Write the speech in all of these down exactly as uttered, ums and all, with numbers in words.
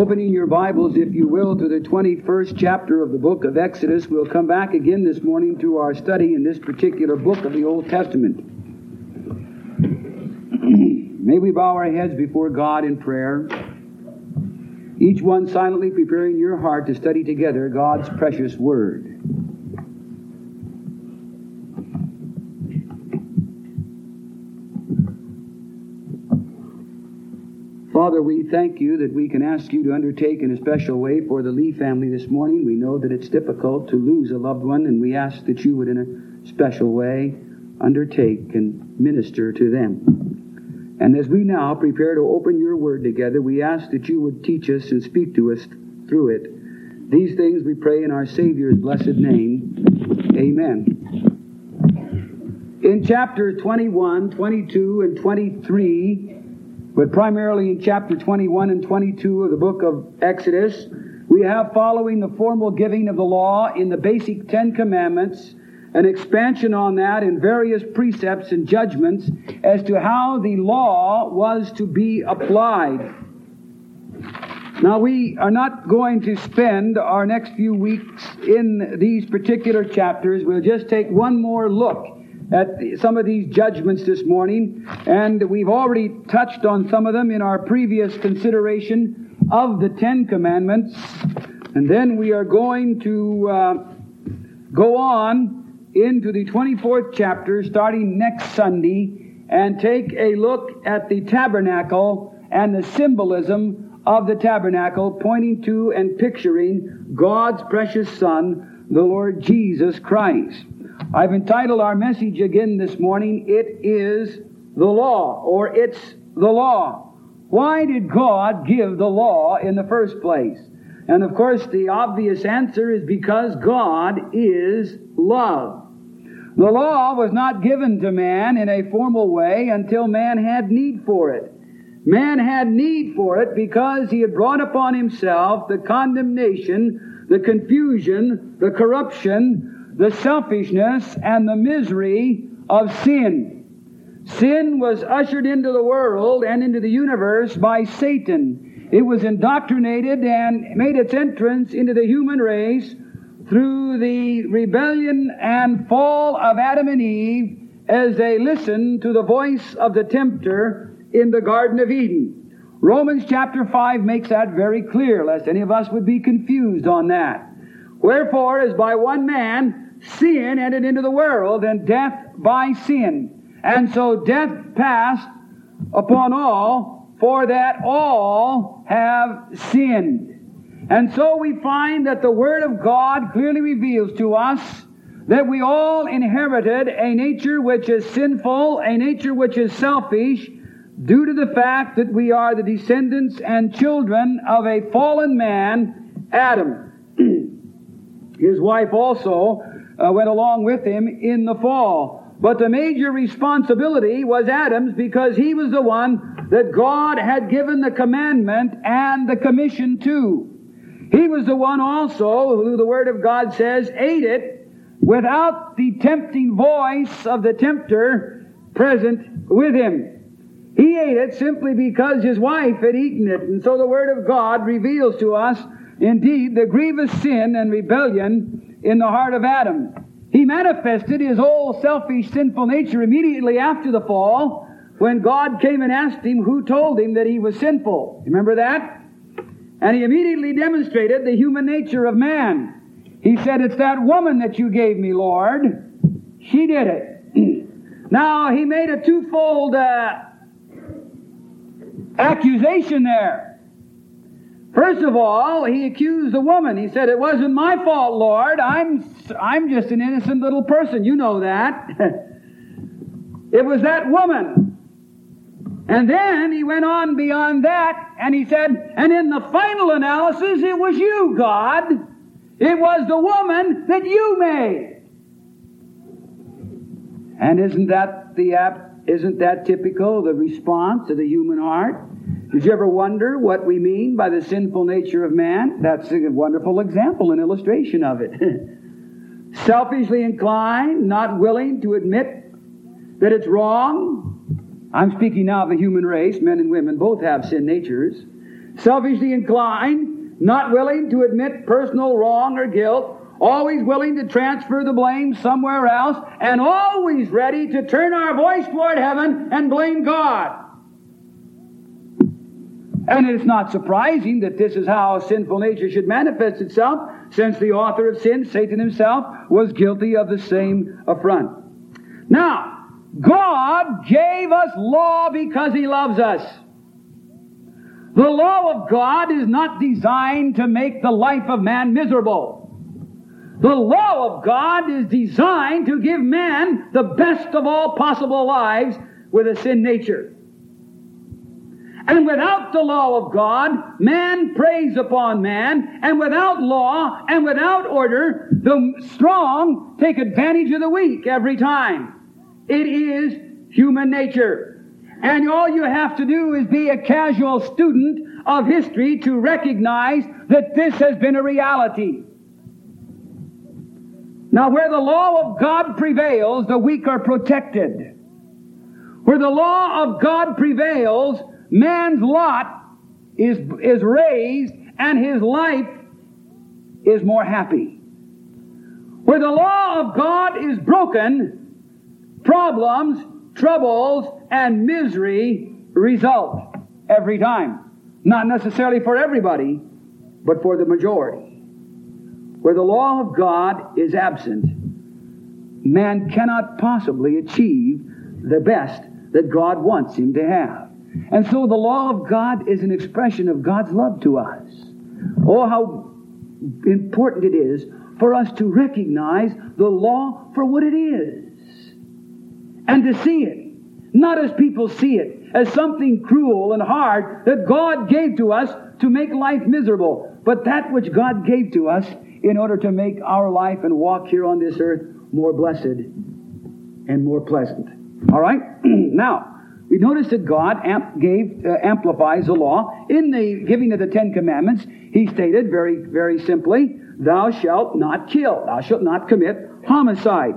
Opening your Bibles, if you will, to the twenty-first chapter of the book of Exodus. We'll come back again this morning to our study in this particular book of the Old Testament. May we bow our heads before God in prayer, each one silently preparing your heart to study together God's precious Word. Father, we thank you that we can ask you to undertake in a special way for the Lee family this morning. We know that it's difficult to lose a loved one, and we ask that you would in a special way undertake and minister to them. And as we now prepare to open your word together, we ask that you would teach us and speak to us through it. These things we pray in our Savior's blessed name. Amen. In chapters twenty-one, twenty-two, and twenty-three, but primarily in chapter twenty-one and twenty-two of the book of Exodus, we have, following the formal giving of the law in the basic Ten Commandments, an expansion on that in various precepts and judgments as to how the law was to be applied. Now, we are not going to spend our next few weeks in these particular chapters. We'll just take one more look at some of these judgments this morning, and we've already touched on some of them in our previous consideration of the Ten Commandments. And then we are going to uh, go on into the twenty-fourth chapter starting next Sunday and take a look at the tabernacle and the symbolism of the tabernacle, pointing to and picturing God's precious Son, the Lord Jesus Christ. I've entitled our message again this morning, It is the Law, or It's the Law. Why did God give the law in the first place? And of course the obvious answer is because God is love. The law was not given to man in a formal way until man had need for it. Man had need for it because he had brought upon himself the condemnation, the confusion, the corruption, the selfishness, and the misery of sin. Sin was ushered into the world and into the universe by Satan. It was indoctrinated and made its entrance into the human race through the rebellion and fall of Adam and Eve as they listened to the voice of the tempter in the Garden of Eden. Romans chapter five makes that very clear, lest any of us would be confused on that. Wherefore, as by one man sin entered into the world, and death by sin. And so death passed upon all, for that all have sinned. And so we find that the Word of God clearly reveals to us that we all inherited a nature which is sinful, a nature which is selfish, due to the fact that we are the descendants and children of a fallen man, Adam. His wife also uh, went along with him in the fall. But the major responsibility was Adam's, because he was the one that God had given the commandment and the commission to. He was the one also who the Word of God says ate it without the tempting voice of the tempter present with him. He ate it simply because his wife had eaten it. And so the Word of God reveals to us indeed the grievous sin and rebellion in the heart of Adam. He manifested his whole selfish, sinful nature immediately after the fall, when God came and asked him who told him that he was sinful. Remember that? And he immediately demonstrated the human nature of man. He said, "It's that woman that you gave me, Lord. She did it." Now, he made a twofold uh, accusation there. First of all, he accused the woman. He said, "It wasn't my fault, Lord. I'm I'm just an innocent little person. You know that." It was that woman. And then he went on beyond that, and he said, "And in the final analysis, it was you, God. It was the woman that you made." And isn't that the apt, isn't that typical of the response of the human heart? Did you ever wonder what we mean by the sinful nature of man? That's a wonderful example and illustration of it. Selfishly inclined, not willing to admit that it's wrong. I'm speaking now of the human race. Men and women both have sin natures. selfishly inclined, not willing to admit personal wrong or guilt, always willing to transfer the blame somewhere else, and always ready to turn our voice toward heaven and blame God. And it's not surprising that this is how sinful nature should manifest itself, since the author of sin, Satan himself, was guilty of the same affront. Now, God gave us law because He loves us. The law of God is not designed to make the life of man miserable. The law of God is designed to give man the best of all possible lives with a sin nature. And without the law of God, man preys upon man, and without law and without order, the strong take advantage of the weak every time. It is human nature. And all you have to do is be a casual student of history to recognize that this has been a reality. Now, where the law of God prevails, the weak are protected. Where the law of God prevails, man's lot is, is raised and his life is more happy. Where the law of God is broken, problems, troubles, and misery result every time. Not necessarily for everybody, but for the majority. Where the law of God is absent, man cannot possibly achieve the best that God wants him to have. And so the law of God is an expression of God's love to us. Oh, how important it is for us to recognize the law for what it is. And to see it, not as people see it, as something cruel and hard that God gave to us to make life miserable, but that which God gave to us in order to make our life and walk here on this earth more blessed and more pleasant. All right? Now, we notice that God amp- gave, uh, amplifies the law. In the giving of the Ten Commandments, He stated very, very simply, thou shalt not kill. Thou shalt not commit homicide.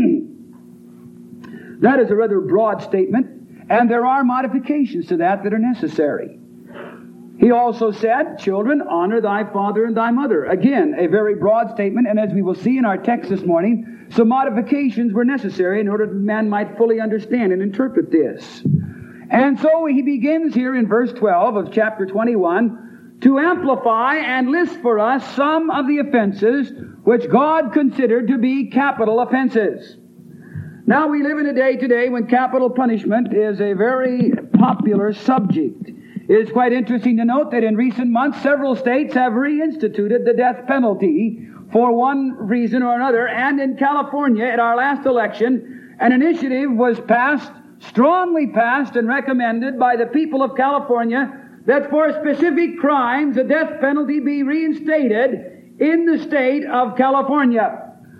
That is a rather broad statement, and there are modifications to that that are necessary. He also said, children, honor thy father and thy mother. Again, a very broad statement, and as we will see in our text this morning, some modifications were necessary in order that man might fully understand and interpret this. And so he begins here in verse twelve of chapter twenty-one to amplify and list for us some of the offenses which God considered to be capital offenses. Now, we live in a day today when capital punishment is a very popular subject. It is quite interesting to note that in recent months, several states have reinstituted the death penalty for one reason or another. And in California, at our last election, an initiative was passed, strongly passed and recommended by the people of California, that for specific crimes, the death penalty be reinstated in the state of California.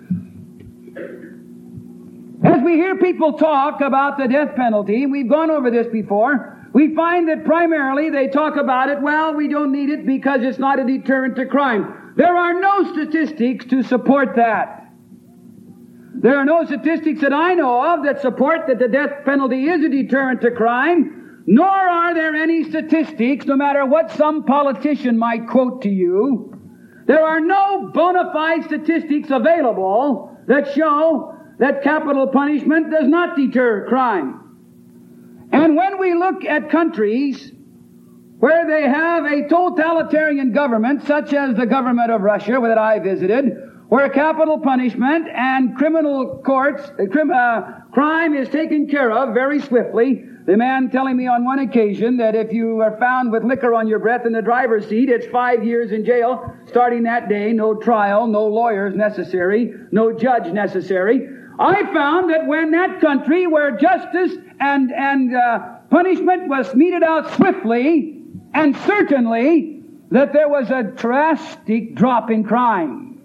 As we hear people talk about the death penalty, we've gone over this before, we find that primarily they talk about it, well, we don't need it because it's not a deterrent to crime. There are no statistics to support that. There are no statistics that I know of that support that the death penalty is a deterrent to crime, nor are there any statistics, no matter what some politician might quote to you. There are no bona fide statistics available that show that capital punishment does not deter crime. And when we look at countries where they have a totalitarian government, such as the government of Russia that I visited, where capital punishment and criminal courts, uh, crim, uh, crime is taken care of very swiftly. The man telling me on one occasion that if you are found with liquor on your breath in the driver's seat, it's five years in jail starting that day, no trial, no lawyers necessary, no judge necessary. I found that when that country where justice and, and uh, punishment was meted out swiftly and certainly, that there was a drastic drop in crime.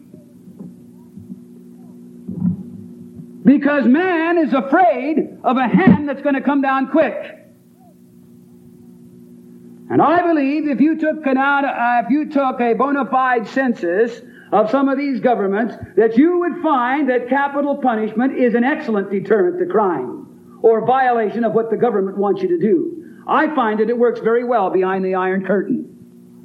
Because man is afraid of a hand that's going to come down quick. And I believe if you took an, uh, if you took a bona fide census of some of these governments, that you would find that capital punishment is an excellent deterrent to crime or violation of what the government wants you to do. I find that it works very well behind the Iron Curtain.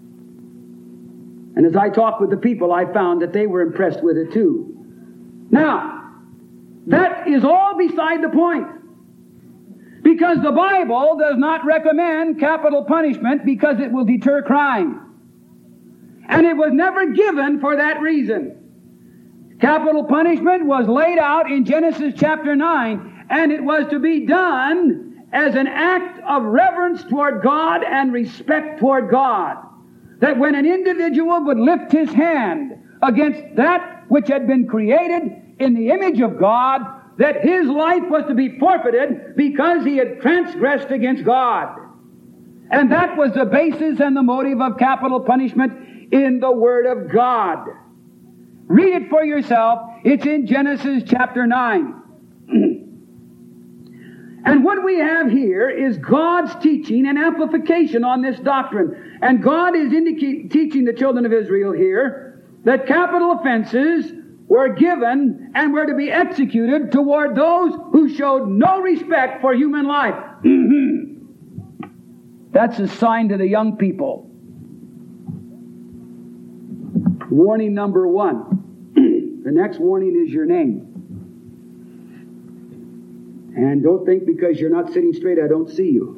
And as I talked with the people, I found that they were impressed with it too. Now, that is all beside the point. Because the Bible does not recommend capital punishment because it will deter crime. And it was never given for that reason. Capital punishment was laid out in Genesis chapter nine, and it was to be done as an act of reverence toward God and respect toward God. That when an individual would lift his hand against that which had been created in the image of God, that his life was to be forfeited because he had transgressed against God. And that was the basis and the motive of capital punishment in the Word of God. Read it for yourself. It's in Genesis chapter nine. And what we have here is God's teaching and amplification on this doctrine. And God is indicating, teaching the children of Israel here that capital offenses were given and were to be executed toward those who showed no respect for human life. That's a sign to the young people. Warning number one. The next warning is your name. And don't think because you're not sitting straight, I don't see you.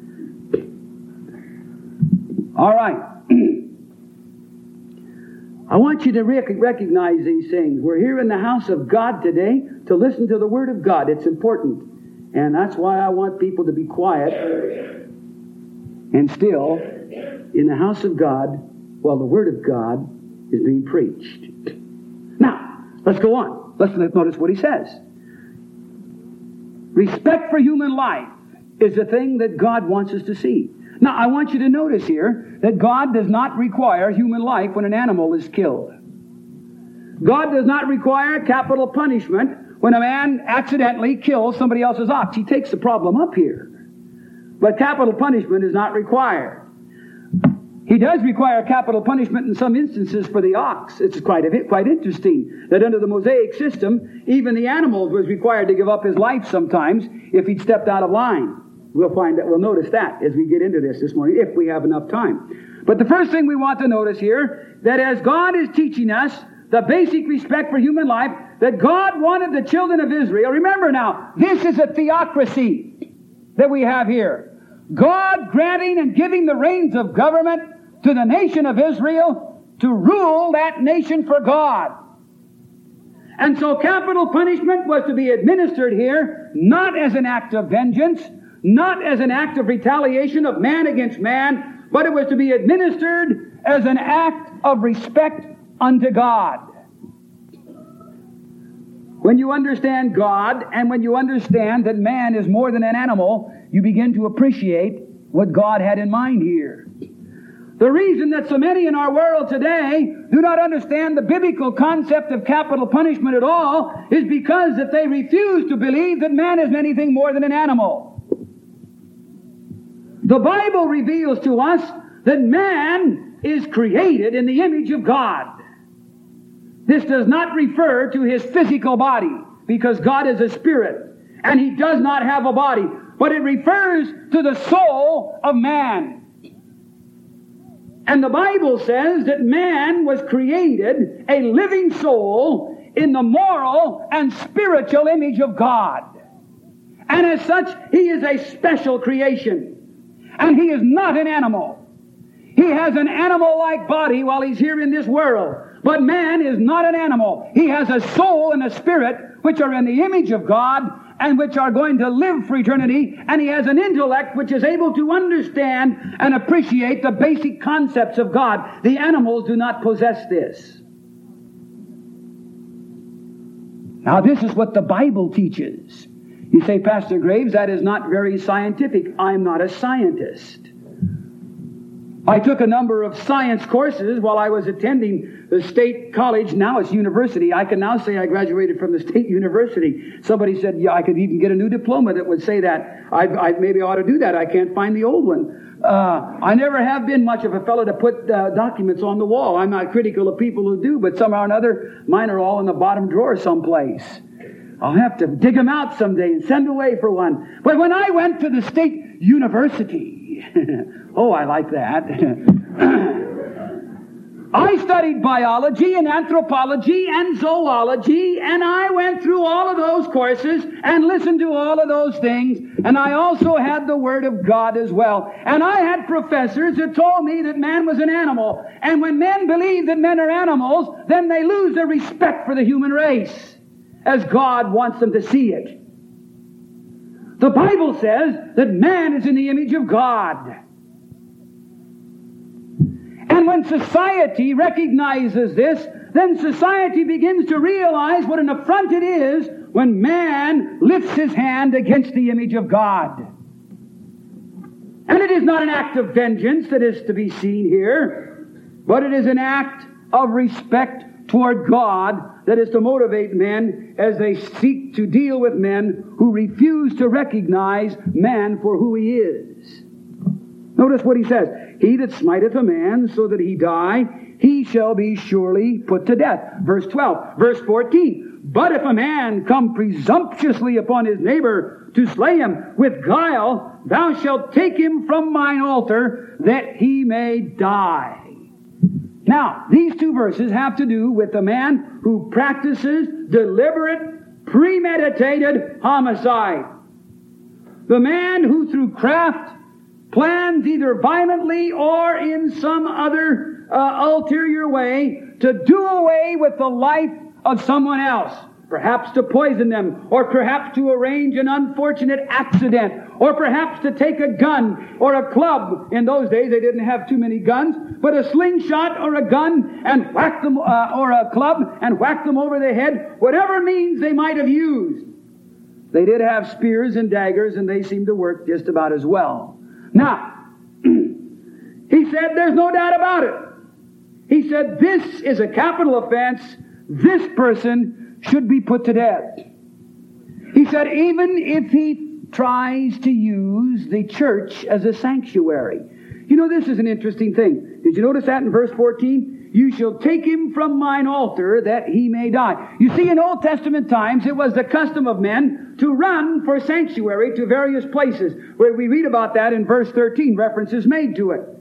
All right. I want you to rec- recognize these things. We're here in the house of God today to listen to the Word of God. It's important. And that's why I want people to be quiet and still in the house of God while the Word of God is being preached. Now, let's go on. Let's, let's notice what he says. Respect for human life is the thing that God wants us to see. Now, I want you to notice here that God does not require human life when an animal is killed. God does not require capital punishment when a man accidentally kills somebody else's ox. He takes the problem up here. But capital punishment is not required. He does require capital punishment in some instances for the ox. It's quite a, quite interesting that under the Mosaic system, even the animal was required to give up his life sometimes if he'd stepped out of line. We'll find that, we'll notice that as we get into this this morning, if we have enough time. But the first thing we want to notice here, that as God is teaching us the basic respect for human life, that God wanted the children of Israel, remember now, this is a theocracy that we have here. God granting and giving the reins of government to the nation of Israel to rule that nation for God. And so capital punishment was to be administered here, not as an act of vengeance, not as an act of retaliation of man against man, but it was to be administered as an act of respect unto God. When you understand God, and when you understand that man is more than an animal, you begin to appreciate what God had in mind here. The reason that so many in our world today do not understand the biblical concept of capital punishment at all is because that they refuse to believe that man is anything more than an animal. The Bible reveals to us that man is created in the image of God. This does not refer to his physical body, because God is a spirit, and he does not have a body, but it refers to the soul of man. And the Bible says that man was created a living soul in the moral and spiritual image of God. And as such, he is a special creation. And he is not an animal. He has an animal-like body while he's here in this world. But man is not an animal. He has a soul and a spirit which are in the image of God and which are going to live for eternity. And he has an intellect which is able to understand and appreciate the basic concepts of God. The animals do not possess this. Now, this is what the Bible teaches. You say, Pastor Graves, that is not very scientific. I'm not a scientist. I took a number of science courses while I was attending the state college. Now it's university. I can now say I graduated from the state university. Somebody said, yeah, I could even get a new diploma that would say that. I, I maybe ought to do that. I can't find the old one. Uh, I never have been much of a fellow to put uh, documents on the wall. I'm not critical of people who do, but somehow or another, mine are all in the bottom drawer someplace. I'll have to dig them out someday and send away for one. But when I went to the state university, oh, I like that. I studied biology and anthropology and zoology, and I went through all of those courses and listened to all of those things, and I also had the Word of God as well. And I had professors that told me that man was an animal, and when men believe that men are animals, then they lose their respect for the human race, as God wants them to see it. The Bible says that man is in the image of God. And when society recognizes this, then society begins to realize what an affront it is when man lifts his hand against the image of God. And it is not an act of vengeance that is to be seen here, but it is an act of respect toward God that is to motivate men as they seek to deal with men who refuse to recognize man for who he is. Notice what he says. He that smiteth a man so that he die, he shall be surely put to death. Verse twelve. Verse fourteen. But if a man come presumptuously upon his neighbor to slay him with guile, thou shalt take him from mine altar that he may die. Now, these two verses have to do with the man who practices deliberate, premeditated homicide. The man who through craft plans either violently or in some other uh, ulterior way to do away with the life of someone else. Perhaps to poison them, or perhaps to arrange an unfortunate accident, or perhaps to take a gun or a club. In those days they didn't have too many guns, but a slingshot or a gun and whack them, uh, or a club and whack them over the head, whatever means they might have used. They did have spears and daggers, and they seemed to work just about as well. Now, he said there's no doubt about it. He said this is a capital offense. This person should be put to death. He said even if he tries to use the church as a sanctuary. You know, this is an interesting thing. Did you notice that in verse fourteen? You shall take him from mine altar that he may die. You see, in Old Testament times, it was the custom of men to run for sanctuary to various places, where we read about that in verse thirteen, references made to it.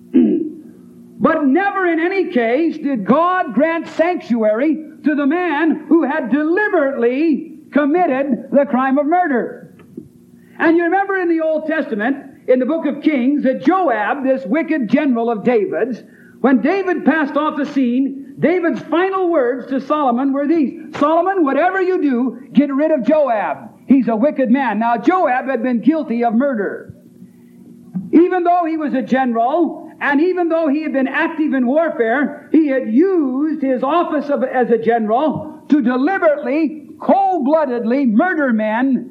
But never in any case did God grant sanctuary to the man who had deliberately committed the crime of murder. And you remember in the Old Testament, in the book of Kings, that Joab, this wicked general of David's, when David passed off the scene, David's final words to Solomon were these: Solomon, whatever you do, get rid of Joab. He's a wicked man. Now, Joab had been guilty of murder. Even though he was a general, and even though he had been active in warfare, he had used his office of, as a general to deliberately, cold-bloodedly murder men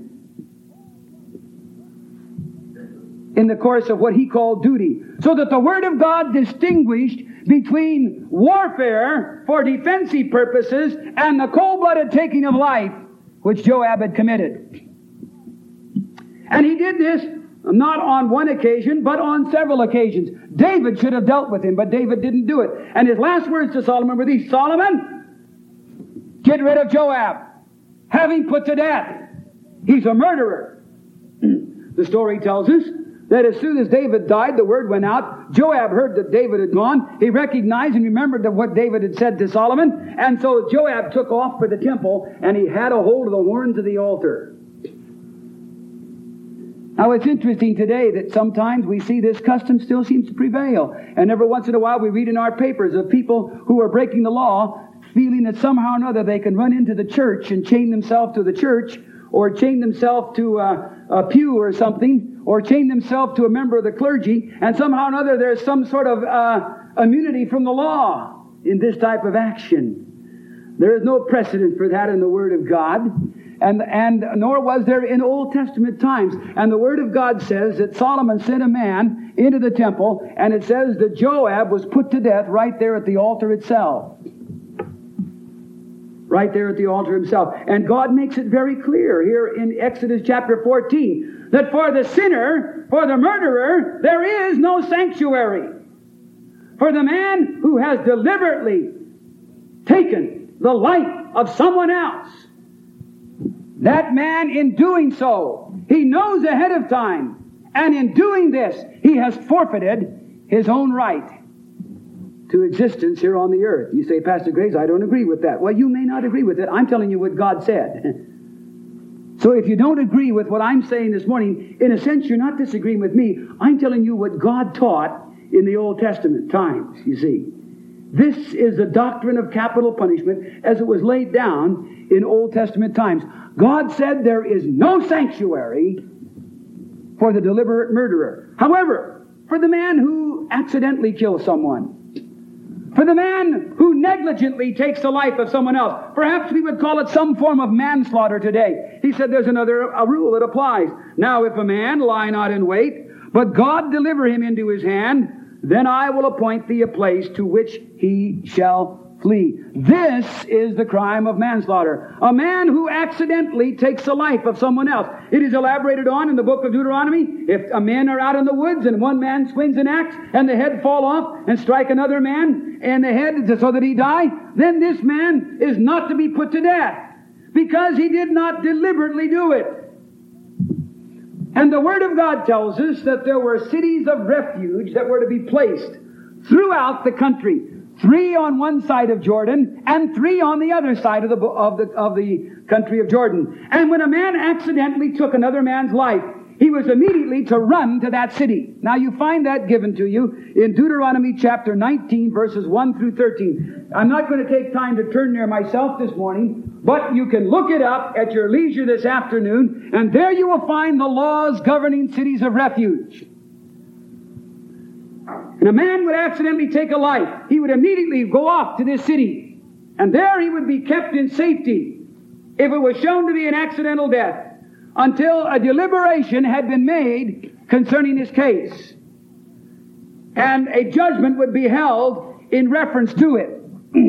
in the course of what he called duty. So that the Word of God distinguished between warfare for defensive purposes and the cold-blooded taking of life, which Joab had committed. And he did this not on one occasion, but on several occasions. David should have dealt with him, but David didn't do it. And his last words to Solomon were these: Solomon, get rid of Joab. Have him put to death. He's a murderer. The story tells us that as soon as David died, the word went out. Joab heard that David had gone. He recognized and remembered that what David had said to Solomon. And so Joab took off for the temple, and he had a hold of the horns of the altar. Now, it's interesting today that sometimes we see this custom still seems to prevail. And every once in a while we read in our papers of people who are breaking the law, feeling that somehow or another they can run into the church and chain themselves to the church, or chain themselves to a, a pew or something, or chain themselves to a member of the clergy, and somehow or another there's some sort of uh, immunity from the law in this type of action. There is no precedent for that in the Word of God. And, and nor was there in Old Testament times. And the Word of God says that Solomon sent a man into the temple, and it says that Joab was put to death right there at the altar itself. Right there at the altar himself. And God makes it very clear here in Exodus chapter fourteen that for the sinner, for the murderer, there is no sanctuary. For the man who has deliberately taken the life of someone else, that man, in doing so, he knows ahead of time, and in doing this, he has forfeited his own right. to existence here on the earth. You say, Pastor Graves, I don't agree with that. Well, you may not agree with it. I'm telling you what God said. So if you don't agree with what I'm saying this morning, in a sense, you're not disagreeing with me. I'm telling you what God taught in the Old Testament times, you see. This is the doctrine of capital punishment as it was laid down in Old Testament times. God said there is no sanctuary for the deliberate murderer. However, for the man who accidentally kills someone, for the man who negligently takes the life of someone else, perhaps we would call it some form of manslaughter today. He said there's another a rule that applies. Now if a man lie not in wait, but God deliver him into his hand, then I will appoint thee a place to which he shall flee. This is the crime of manslaughter. A man who accidentally takes the life of someone else. It is elaborated on in the book of Deuteronomy. If a men are out in the woods and one man swings an axe and the head fall off and strike another man in the head so that he die, then this man is not to be put to death because he did not deliberately do it. And the Word of God tells us that there were cities of refuge that were to be placed throughout the country. Three on one side of Jordan and three on the other side of the, of the, of the country of Jordan. And when a man accidentally took another man's life, he was immediately to run to that city. Now you find that given to you in Deuteronomy chapter nineteen, verses one through thirteen. I'm not going to take time to turn there myself this morning, but you can look it up at your leisure this afternoon, and there you will find the laws governing cities of refuge. And a man would accidentally take a life. He would immediately go off to this city, and there he would be kept in safety if it was shown to be an accidental death, until a deliberation had been made concerning his case. And a judgment would be held in reference to it.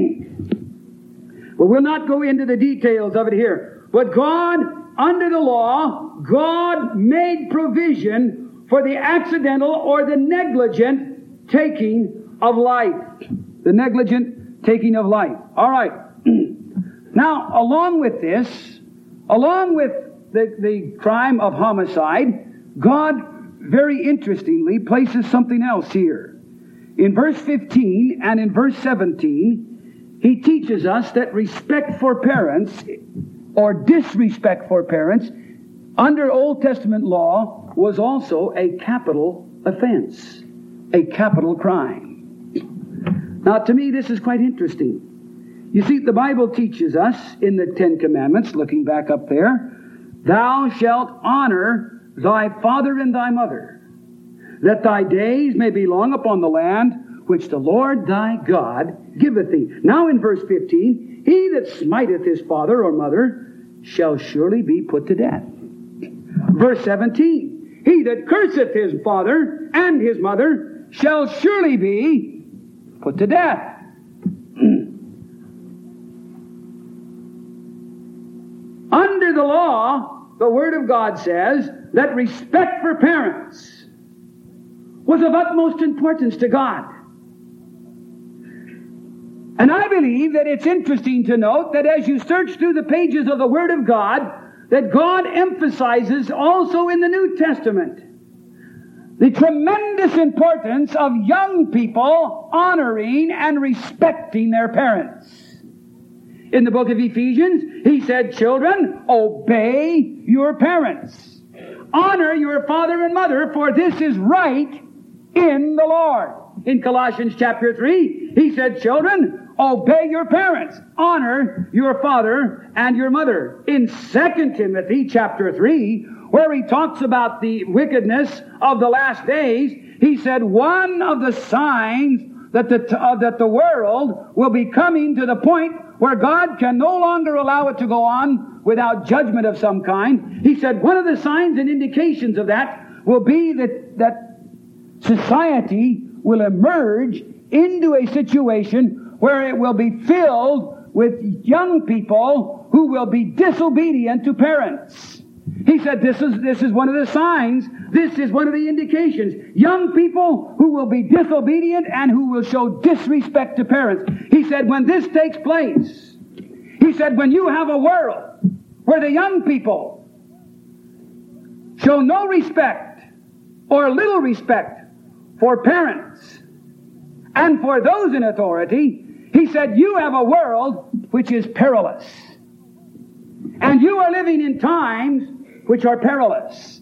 Well, we'll not go into the details of it here. But God, under the law, God made provision for the accidental or the negligent taking of life. The negligent taking of life. All right. Now, along with this, along with The, the crime of homicide, God very interestingly places something else here. In verse fifteen and in verse seventeen, He teaches us that respect for parents or disrespect for parents under Old Testament law was also a capital offense, a capital crime. Now, to me, this is quite interesting. You see, the Bible teaches us in the Ten Commandments, looking back up there, Thou shalt honor thy father and thy mother, that thy days may be long upon the land which the Lord thy God giveth thee. Now in verse fifteen, he that smiteth his father or mother shall surely be put to death. Verse seventeen, he that curseth his father and his mother shall surely be put to death. Under the law, the Word of God says that respect for parents was of utmost importance to God. And I believe that it's interesting to note that as you search through the pages of the Word of God, that God emphasizes also in the New Testament the tremendous importance of young people honoring and respecting their parents. In the book of Ephesians, he said, children, obey your parents. Honor your father and mother, for this is right in the Lord. In Colossians chapter three, he said, children, obey your parents. Honor your father and your mother. In Second Timothy chapter three, where he talks about the wickedness of the last days, he said, one of the signs that the, uh, that the world will be coming to the point where God can no longer allow it to go on without judgment of some kind. He said one of the signs and indications of that will be that, that society will emerge into a situation where it will be filled with young people who will be disobedient to parents. He said this is, this is one of the signs, this is one of the indications. Young people who will be disobedient and who will show disrespect to parents. He said when this takes place, he said when you have a world where the young people show no respect or little respect for parents, And for those in authority, he said, you have a world which is perilous. And you are living in times which are perilous.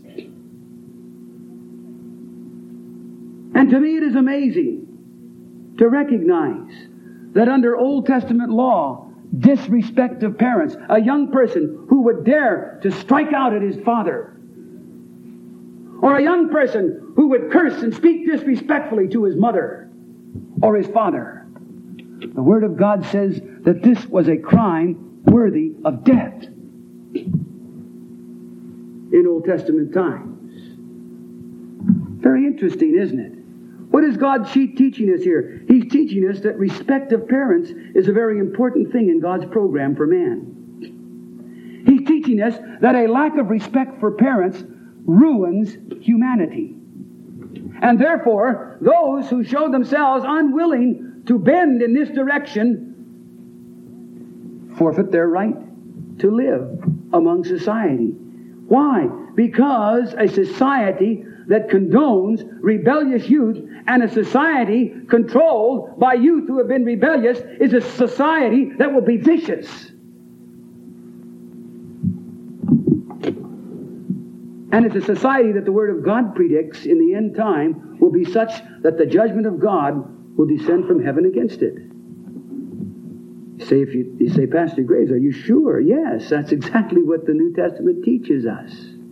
And to me it is amazing to recognize that under Old Testament law, disrespect of parents, a young person who would dare to strike out at his father, or a young person who would curse and speak disrespectfully to his mother or his father, the Word of God says that this was a crime worthy of death in Old Testament times. Very interesting, isn't it? What is God teaching us here? He's teaching us that respect of parents is a very important thing in God's program for man. He's teaching us that a lack of respect for parents ruins humanity. And therefore, those who show themselves unwilling to bend in this direction forfeit their right to live among society. Why? Because a society that condones rebellious youth and a society controlled by youth who have been rebellious is a society that will be vicious. And it's a society that the Word of God predicts in the end time will be such that the judgment of God will descend from heaven against it. You say, if you, you say, Pastor Graves, are you sure? Yes, that's exactly what the New Testament teaches us.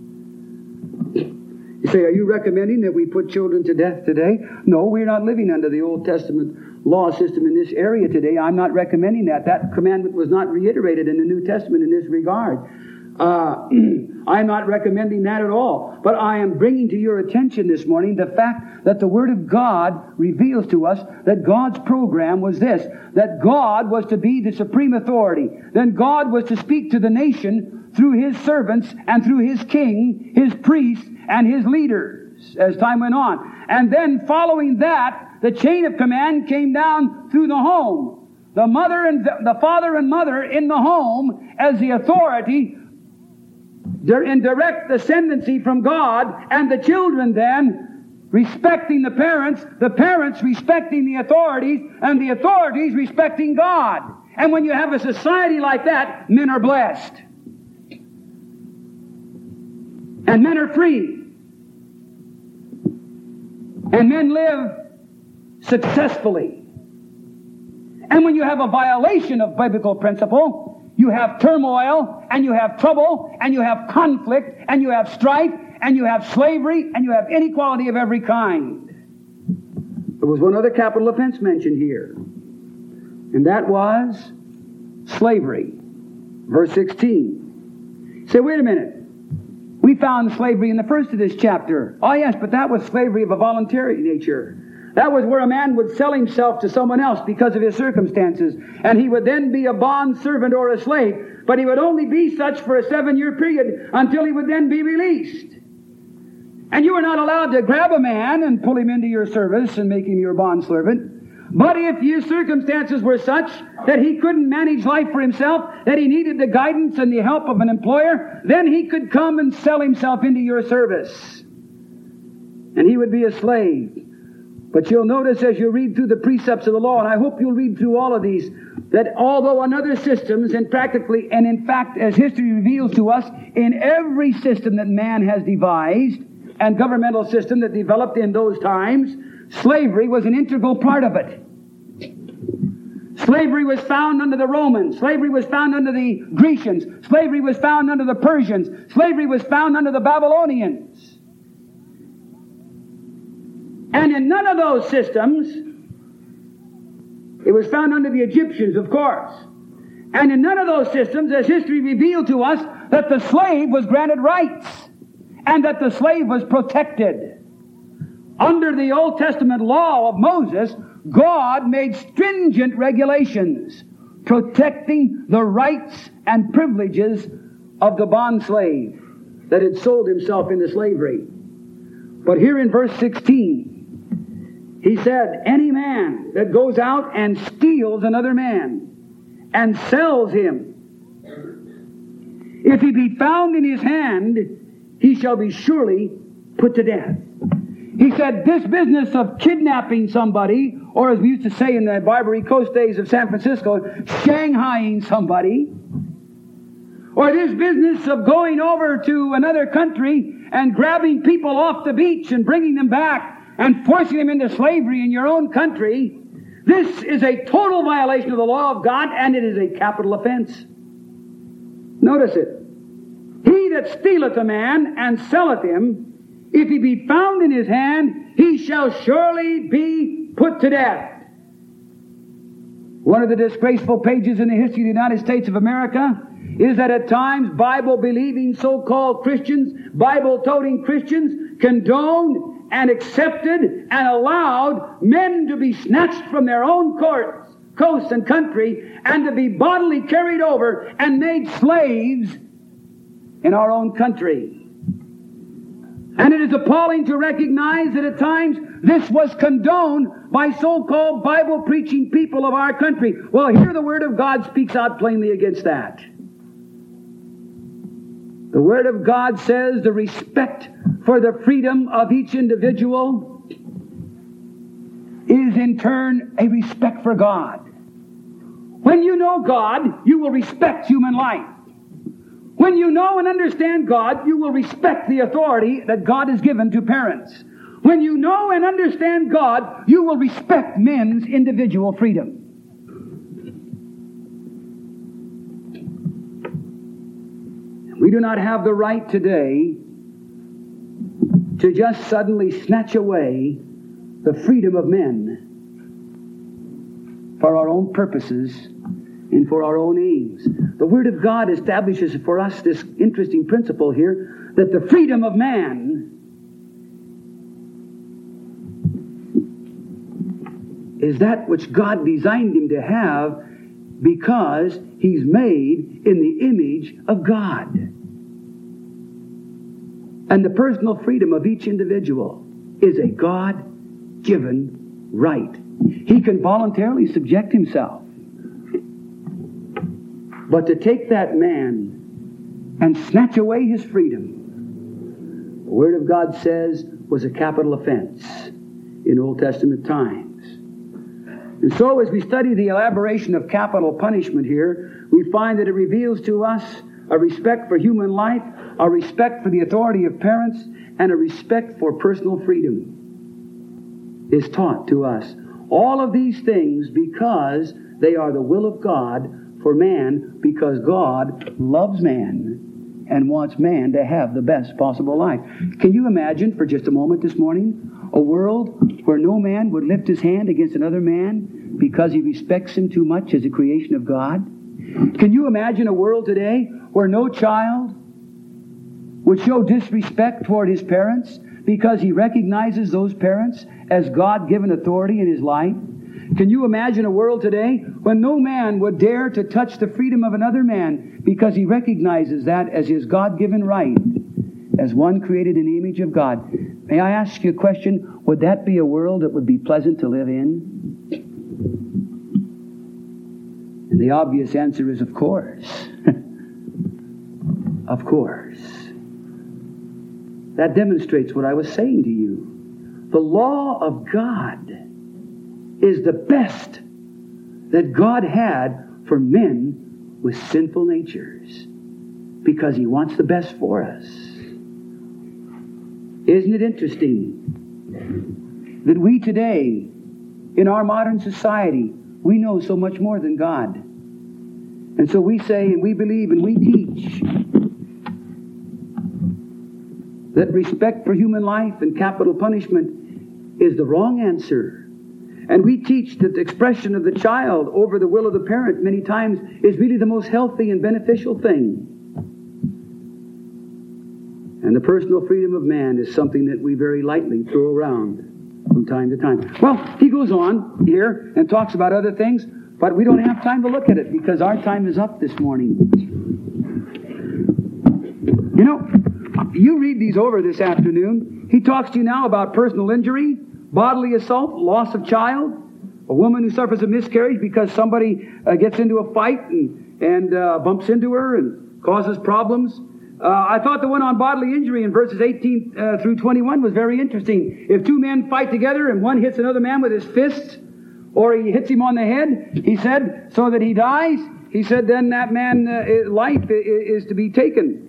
You say, are you recommending that we put children to death today? No, we're not living under the Old Testament law system in this area today. I'm not recommending that. That commandment was not reiterated in the New Testament in this regard. Uh, I'm not recommending that at all. But I am bringing to your attention this morning the fact that the Word of God reveals to us that God's program was this, that God was to be the supreme authority. Then God was to speak to the nation through His servants and through His king, His priests, and His leaders as time went on. And then following that, the chain of command came down through the home. The mother and the, the father and mother in the home as the authority in direct ascendancy from God, and the children then respecting the parents, the parents respecting the authorities, and the authorities respecting God. And when you have a society like that, men are blessed. And men are free. And men live successfully. And when you have a violation of biblical principle, you have turmoil, and you have trouble, and you have conflict, and you have strife, and you have slavery, and you have inequality of every kind. There was one other capital offense mentioned here, and that was slavery. Verse sixteen. Say, wait a minute. We found slavery in the first of this chapter. Oh yes, but that was slavery of a voluntary nature. That was where a man would sell himself to someone else because of his circumstances. And he would then be a bond servant or a slave. But he would only be such for a seven-year period until he would then be released. And you were not allowed to grab a man and pull him into your service and make him your bond servant. But if his circumstances were such that he couldn't manage life for himself, that he needed the guidance and the help of an employer, then he could come and sell himself into your service. And he would be a slave. But you'll notice as you read through the precepts of the law, and I hope you'll read through all of these, that although in other systems, and practically, and in fact, as history reveals to us, in every system that man has devised, and governmental system that developed in those times, slavery was an integral part of it. Slavery was found under the Romans. Slavery was found under the Grecians. Slavery was found under the Persians. Slavery was found under the Babylonians. And in none of those systems, it was found under the Egyptians, of course. And in none of those systems, as history revealed to us, that the slave was granted rights and that the slave was protected. Under the Old Testament law of Moses, God made stringent regulations protecting the rights and privileges of the bond slave that had sold himself into slavery. But here in verse sixteen, he said, any man that goes out and steals another man and sells him, if he be found in his hand, he shall be surely put to death. He said, this business of kidnapping somebody, or as we used to say in the Barbary Coast days of San Francisco, Shanghaiing somebody, or this business of going over to another country and grabbing people off the beach and bringing them back and forcing them into slavery in your own country, this is a total violation of the law of God, and it is a capital offense. Notice it. He that stealeth a man and selleth him, if he be found in his hand, he shall surely be put to death. One of the disgraceful pages in the history of the United States of America is that at times Bible-believing so-called Christians, Bible-toting Christians, condoned and accepted and allowed men to be snatched from their own courts, coasts and country, and to be bodily carried over and made slaves in our own country. And it is appalling to recognize that at times this was condoned by so-called Bible-preaching people of our country. Well, here the Word of God speaks out plainly against that. The Word of God says the respect for the freedom of each individual is in turn a respect for God. When you know God, you will respect human life. When you know and understand God, you will respect the authority that God has given to parents. When you know and understand God, you will respect men's individual freedom. We do not have the right today to just suddenly snatch away the freedom of men for our own purposes and for our own aims. The Word of God establishes for us this interesting principle here, that the freedom of man is that which God designed him to have because he's made in the image of God. And the personal freedom of each individual is a God-given right. He can voluntarily subject himself. But to take that man and snatch away his freedom, the Word of God says, was a capital offense in Old Testament times. And so as we study the elaboration of capital punishment here, we find that it reveals to us a respect for human life, a respect for the authority of parents, and a respect for personal freedom is taught to us. All of these things because they are the will of God for man, because God loves man and wants man to have the best possible life. Can you imagine for just a moment this morning a world where no man would lift his hand against another man because he respects him too much as a creation of God? Can you imagine a world today where no child would show disrespect toward his parents because he recognizes those parents as God-given authority in his life? Can you imagine a world today when no man would dare to touch the freedom of another man because he recognizes that as his God-given right, as one created in the image of God? May I ask you a question? Would that be a world that would be pleasant to live in? And the obvious answer is, of course. Of course. That demonstrates what I was saying to you. The law of God is the best that God had for men with sinful natures, because He wants the best for us. Isn't it interesting that we today, in our modern society, we know so much more than God? And so we say and we believe and we teach that respect for human life and capital punishment is the wrong answer. And we teach that the expression of the child over the will of the parent many times is really the most healthy and beneficial thing. And the personal freedom of man is something that we very lightly throw around from time to time. Well, he goes on here and talks about other things, but we don't have time to look at it because our time is up this morning. You know, you read these over this afternoon. He talks to you now about personal injury, bodily assault, loss of child, a woman who suffers a miscarriage because somebody uh, gets into a fight and, and uh, bumps into her and causes problems, Uh, I thought the one on bodily injury in verses eighteen uh, through twenty-one was very interesting. If two men fight together and one hits another man with his fist, or he hits him on the head, he said, so that he dies, he said, then that man's uh, life is, is to be taken.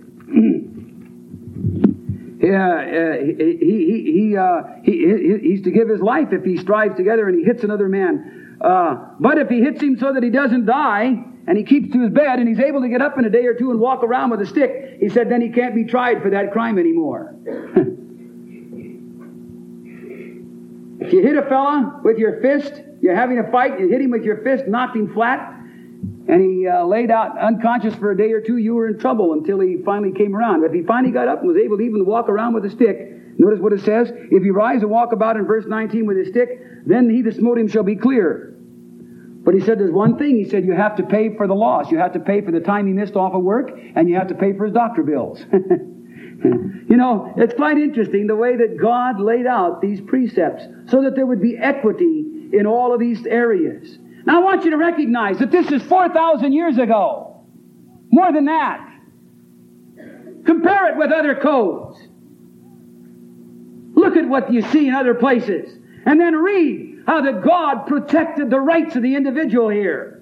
Yeah, uh, he, he, he, uh, he, he, he's to give his life if he strives together and he hits another man. Uh, but if he hits him so that he doesn't die, and he keeps to his bed, and he's able to get up in a day or two and walk around with a stick, he said then he can't be tried for that crime anymore. If you hit a fella with your fist, you're having a fight, you hit him with your fist, knocked him flat, and he uh, laid out unconscious for a day or two, you were in trouble until he finally came around. But if he finally got up and was able to even walk around with a stick, notice what it says, if he rise and walk about in verse nineteen with his stick, then he that smote him shall be clear. But he said there's one thing. He said you have to pay for the loss. You have to pay for the time he missed off of work, and you have to pay for his doctor bills. You know, it's quite interesting the way that God laid out these precepts so that there would be equity in all of these areas. Now I want you to recognize that this is four thousand years ago. More than that. Compare it with other codes. Look at what you see in other places. And then read how that God protected the rights of the individual here.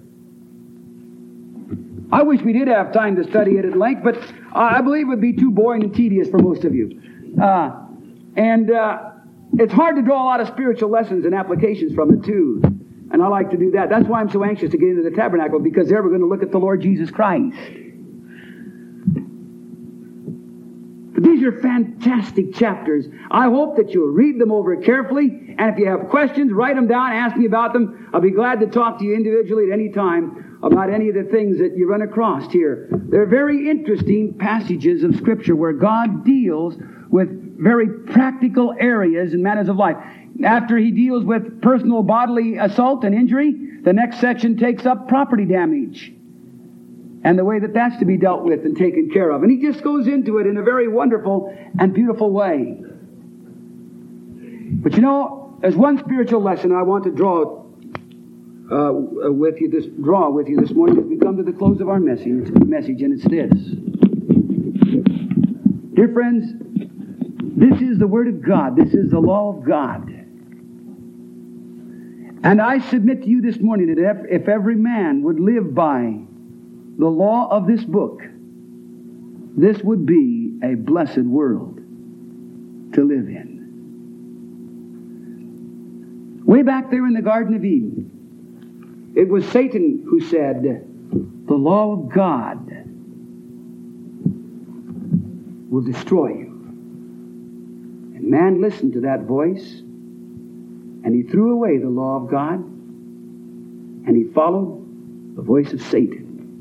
I wish we did have time to study it at length, but I believe it would be too boring and tedious for most of you. Uh, and uh, it's hard to draw a lot of spiritual lessons and applications from it, too. And I like to do that. That's why I'm so anxious to get into the tabernacle, because there we're going to look at the Lord Jesus Christ. But these are fantastic chapters. I hope that you'll read them over carefully, and if you have questions, write them down, ask me about them. I'll be glad to talk to you individually at any time about any of the things that you run across here. They're very interesting passages of Scripture where God deals with very practical areas and matters of life. After he deals with personal bodily assault and injury, the next section takes up property damage and the way that that's to be dealt with and taken care of. And he just goes into it in a very wonderful and beautiful way. But you know, there's one spiritual lesson I want to draw uh, with you this draw with you this morning as we come to the close of our message, message, and it's this. Dear friends, this is the Word of God. This is the law of God. And I submit to you this morning that if, if every man would live by the law of this book, this would be a blessed world to live in. Way back there in the Garden of Eden, it was Satan who said, the law of God will destroy you. And man listened to that voice, and he threw away the law of God, and he followed the voice of Satan.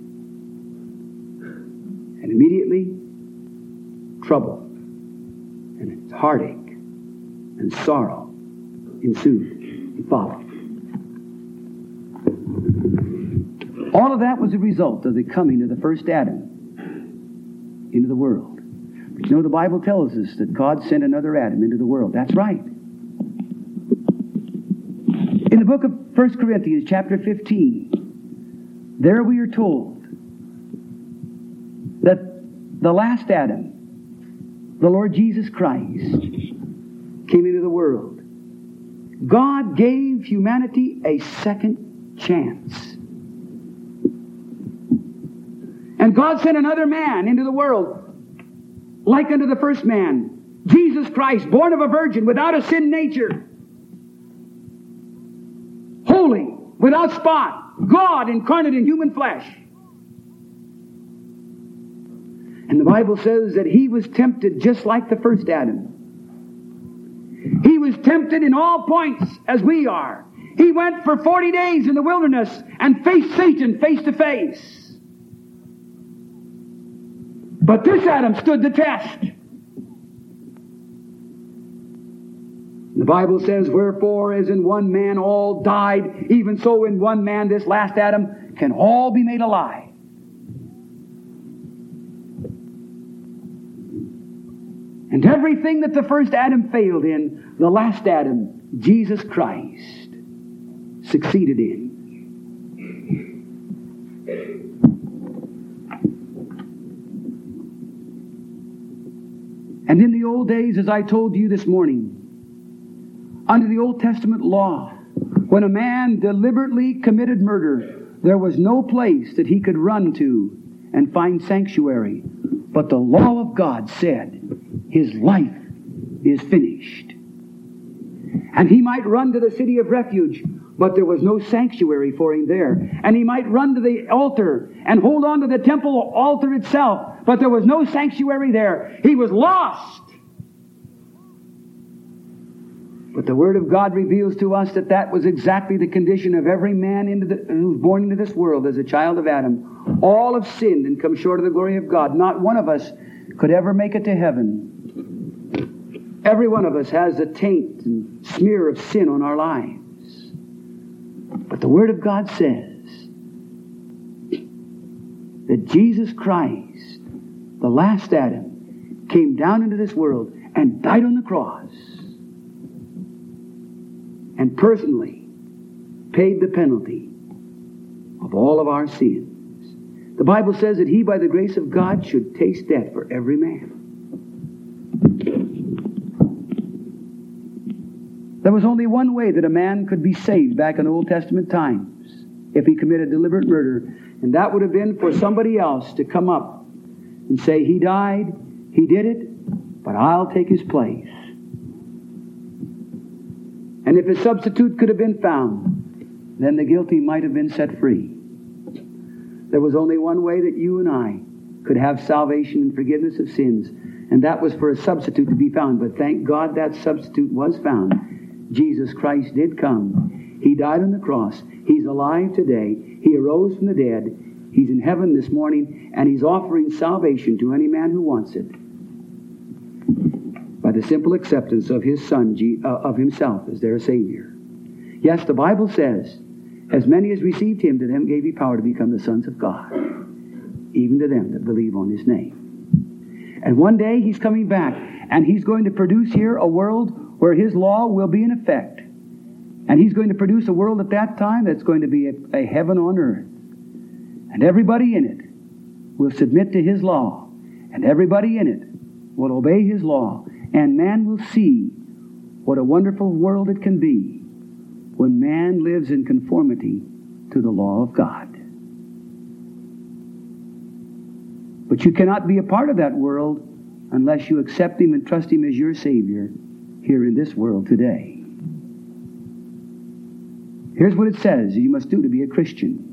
And immediately, trouble and heartache and sorrow ensued and followed. All of that was a result of the coming of the first Adam into the world. But you know, the Bible tells us that God sent another Adam into the world. That's right. In the book of First Corinthians, chapter fifteen, there we are told that the last Adam, the Lord Jesus Christ, came into the world. God gave humanity a second chance. And God sent another man into the world, like unto the first man, Jesus Christ, born of a virgin, without a sin nature, holy, without spot, God incarnate in human flesh. And the Bible says that he was tempted just like the first Adam. He was tempted in all points as we are. He went for forty days in the wilderness and faced Satan face to face. But this Adam stood the test. The Bible says, wherefore as in one man all died, even so in one man, this last Adam, can all be made alive. And everything that the first Adam failed in, the last Adam, Jesus Christ, succeeded in. And in the old days, as I told you this morning, under the Old Testament law, when a man deliberately committed murder, there was no place that he could run to and find sanctuary. But the law of God said, his life is finished. And he might run to the city of refuge, but there was no sanctuary for him there. And he might run to the altar and hold on to the temple altar itself, but there was no sanctuary there. He was lost. But the Word of God reveals to us that that was exactly the condition of every man into the, who was born into this world as a child of Adam. All have sinned and come short of the glory of God. Not one of us could ever make it to heaven. Every one of us has a taint and smear of sin on our lives. But the Word of God says that Jesus Christ, the last Adam, came down into this world and died on the cross and personally paid the penalty of all of our sins. The Bible says that He, by the grace of God, should taste death for every man. There was only one way that a man could be saved back in Old Testament times, if he committed deliberate murder, and that would have been for somebody else to come up and say, he died, he did it, but I'll take his place. And if a substitute could have been found, then the guilty might have been set free. There was only one way that you and I could have salvation and forgiveness of sins, and that was for a substitute to be found. But thank God that substitute was found. Jesus Christ did come. He died on the cross. He's alive today. He arose from the dead. He's in heaven this morning, and He's offering salvation to any man who wants it by the simple acceptance of His Son, of Himself as their Savior. Yes, the Bible says, as many as received Him, to them gave He power to become the sons of God, even to them that believe on His name. And one day He's coming back, and He's going to produce here a world where His law will be in effect. And He's going to produce a world at that time that's going to be a, a heaven on earth. And everybody in it will submit to His law. And everybody in it will obey His law. And man will see what a wonderful world it can be when man lives in conformity to the law of God. But you cannot be a part of that world unless you accept Him and trust Him as your Savior here in this world today. Here's what it says you must do to be a Christian.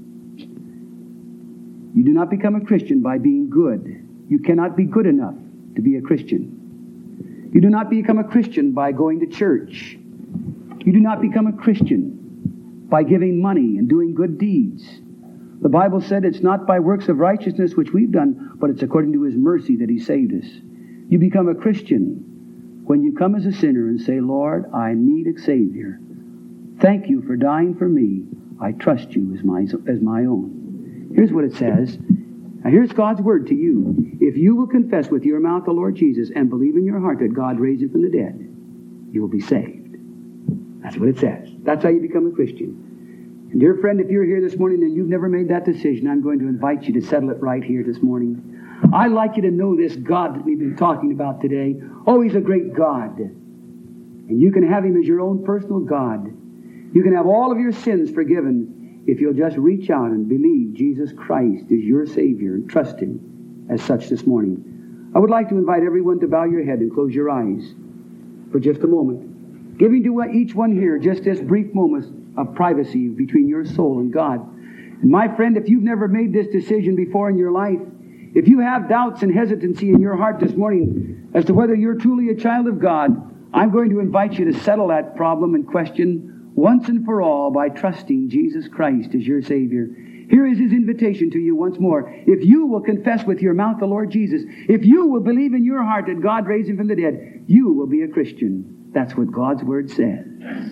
You do not become a Christian by being good. You cannot be good enough to be a Christian. You do not become a Christian by going to church. You do not become a Christian by giving money and doing good deeds. The Bible said it's not by works of righteousness which we've done, but it's according to His mercy that He saved us. You become a Christian when you come as a sinner and say, Lord, I need a Savior. Thank you for dying for me. I trust you as my, as my own. Here's what it says. Now here's God's word to you. If you will confess with your mouth the Lord Jesus and believe in your heart that God raised Him from the dead, you will be saved. That's what it says. That's how you become a Christian. And dear friend, if you're here this morning and you've never made that decision, I'm going to invite you to settle it right here this morning. I'd like you to know this God that we've been talking about today. Oh, He's a great God. And you can have Him as your own personal God. You can have all of your sins forgiven if you'll just reach out and believe Jesus Christ is your Savior and trust Him as such this morning. I would like to invite everyone to bow your head and close your eyes for just a moment, giving to each one here just this brief moment of privacy between your soul and God. And my friend, if you've never made this decision before in your life, if you have doubts and hesitancy in your heart this morning as to whether you're truly a child of God, I'm going to invite you to settle that problem and question once and for all by trusting Jesus Christ as your Savior. Here is His invitation to you once more. If you will confess with your mouth the Lord Jesus, if you will believe in your heart that God raised Him from the dead, you will be a Christian. That's what God's Word says.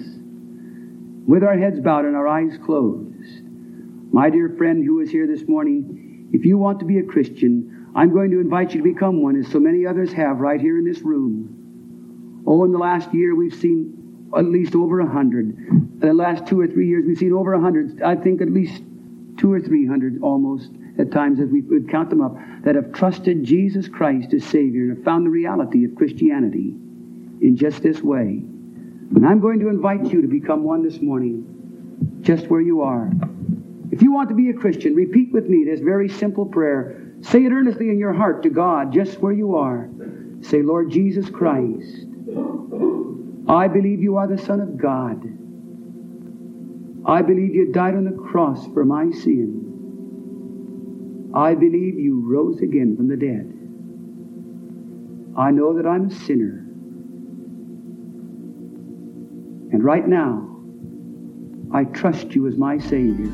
With our heads bowed and our eyes closed, my dear friend who is here this morning, if you want to be a Christian, I'm going to invite you to become one, as so many others have right here in this room. Oh, in the last year we've seen at least over a hundred. In the last two or three years we've seen over a hundred. I think at least two or three hundred almost at times as we would count them up, that have trusted Jesus Christ as Savior and have found the reality of Christianity in just this way. And I'm going to invite you to become one this morning, just where you are. If you want to be a Christian, repeat with me this very simple prayer. Say it earnestly in your heart to God, just where you are. Say, Lord Jesus Christ, I believe you are the Son of God. I believe you died on the cross for my sin. I believe you rose again from the dead. I know that I'm a sinner. And right now, I trust you as my Savior.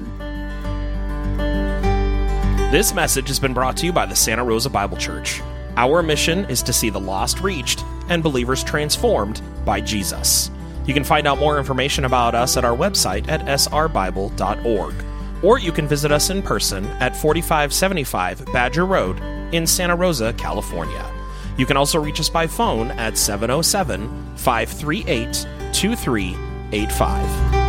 This message has been brought to you by the Santa Rosa Bible Church. Our mission is to see the lost reached and believers transformed by Jesus. You can find out more information about us at our website at s r bible dot org, or you can visit us in person at forty-five seventy-five Badger Road in Santa Rosa, California. You can also reach us by phone at seven oh seven, five three eight, two three eight five.